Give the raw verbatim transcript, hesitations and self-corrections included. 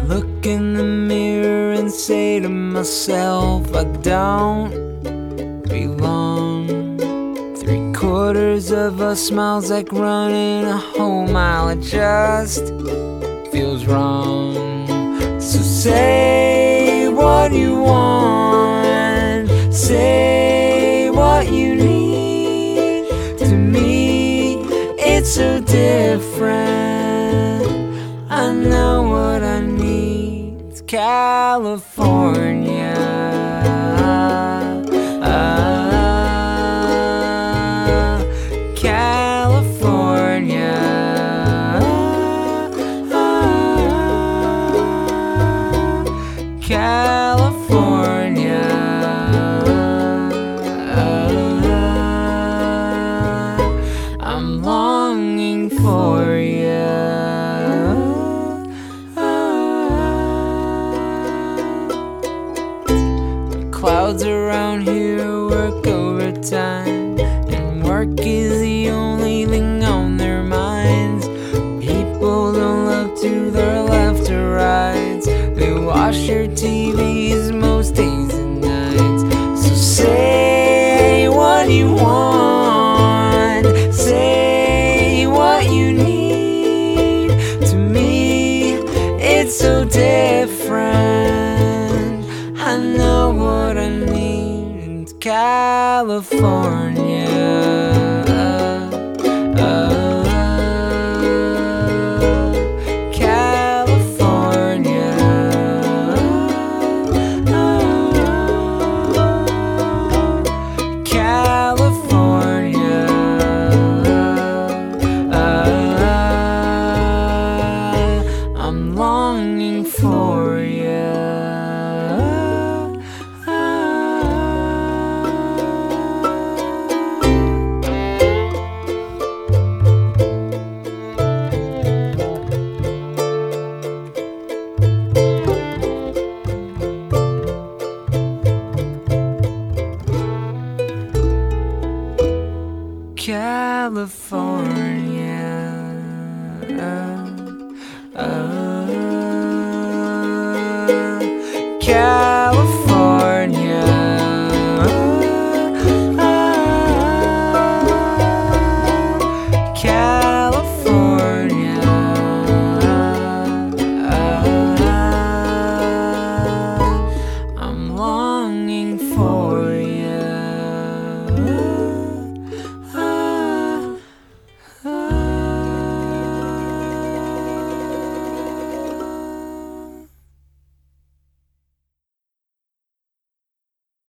look in the mirror and say to myself, I don't belong. Three quarters of a smile's like running a whole mile. It just feels wrong. So say what you want, say what you need. To me, it's so different. I know what I need. It's California. uh, California. California. I'm longing for you. The clouds around here work overtime, and work is the only thing on their minds. People don't look to their left or right. They watch your T Vs most days and nights. So say what you want, say what you need. To me, it's so different. I know what I need. It's California. uh, California. California. I'm longing for you. California. uh, uh, California.